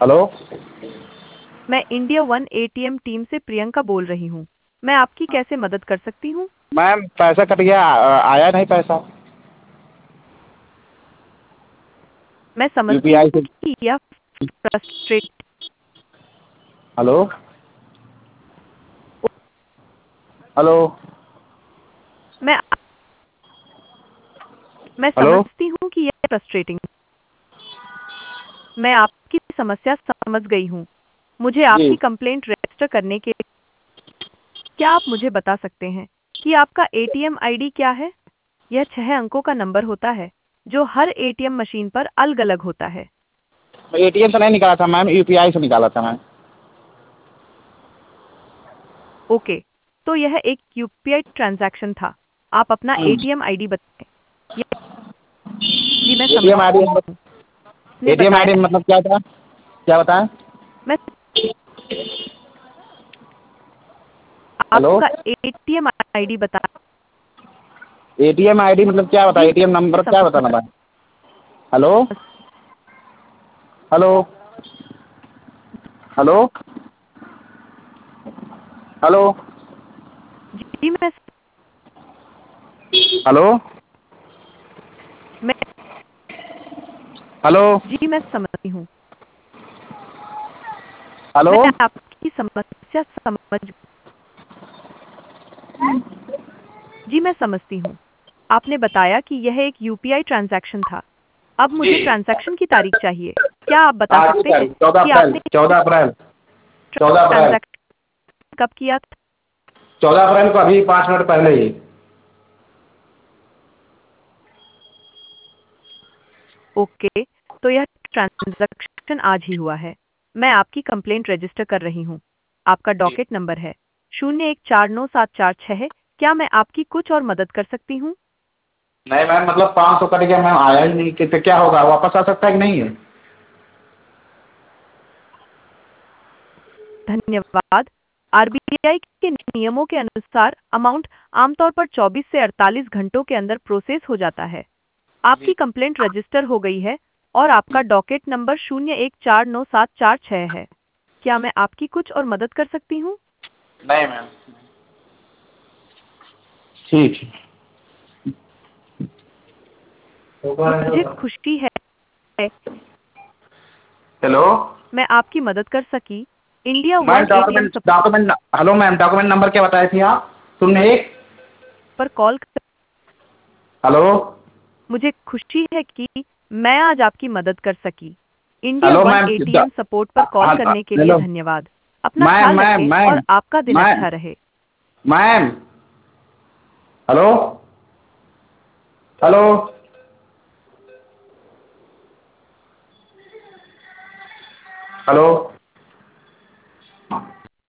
Hello. मैं India one ATM team से प्रियंका बोल रही हूँ। मैं आपकी कैसे मदद कर सकती हूँ? मैम पैसा कट गया, आया नहीं पैसा। मैं समझती यूपीआई हूँ से। कि यह फ्रस्ट्रेट हेलो। हेलो। मैं मैं हेलो। समझती हूँ कि यह फ्रस्ट्रेटिंग। मैं आपकी समस्या समझ गई हूँ। मुझे जी। आपकी कंप्लेंट रजिस्टर करने के क्या आप मुझे बता सकते हैं कि आपका एटीएम आईडी क्या है? यह 6 अंकों का नंबर होता है जो हर एटीएम मशीन पर अलग-अलग होता है। एटीएम से नहीं निकाला था मैम, यूपीआई से निकाला था मैम। ओके, तो यह एक यूपीआई ट्रांजैक्शन था। आप अपना एटीएम आईडी बताएं। यह जी मैं समझ एटीएम आईडी। ने एटीएम आईडी बताया मतलब क्या था, क्या बताएं? मैं हेलो। आपका एटीएम आईडी बता एटीएम आईडी मतलब क्या बताएं, जी एटीएम मैं नंबर क्या बताना समझ था? हेलो। हेलो। हेलो। हेलो। जी हेलो। मैं हेलो। जी मैं समझती हूँ। हेलो। मैं आपकी समस्या समझ जी मैं समझती हूँ। आपने बताया कि यह एक यूपीआई ट्रांजैक्शन था। अब मुझे ट्रांजैक्शन की तारीख चाहिए। क्या आप बता आज की सकते हैं तारीख 14 कि अप्रैल आपने 14 अप्रैल 14 अप्रैल। ट्रांजैक्शन कब किया था? 14 अप्रैल को अभी 5 मिनट पहले ही। ओके, तो यह ट्रांजैक्शन आज ही हुआ है। मैं आपकी कंप्लेंट रजिस्टर कर रही हूँ। आपका डॉकेट नंबर है 01497446 है। क्या मैं आपकी कुछ और मदद कर सकती हूँ? नहीं मैम, मतलब 500 कट गया मैम, आया ही नहीं, तो क्या होगा, वापस आ सकता है कि नहीं है? धन्यवाद। आरबीआई के नियमों के अनुसार अमाउंट आमतौर पर 24 से 48 घंटों के अंदर प्रोसेस हो जाता है। आपकी कंप्लेंट रजिस्टर हो गई है और आपका डॉकेट नंबर 01497446 है। क्या मैं आपकी कुछ और मदद कर सकती हूँ? नहीं मैम। ठीक है। मुझे खुशी है हेलो मैं आपकी मदद कर सकी। India ma'am, one ATM document document hello ma'am, document number क्या बताई थी आप? तुमने एक। पर कॉल हेलो। मुझे खुशी है कि मैं आज आपकी मदद कर सकी। India hello one ma'am. ATM support पर कॉल करने के लिए हेलो धन्यवाद। अपना मैम। ख्याल मैम रखें और मैम आपका दिन मैम अच्छा रहे। मैम। हेलो। हेलो। हेलो।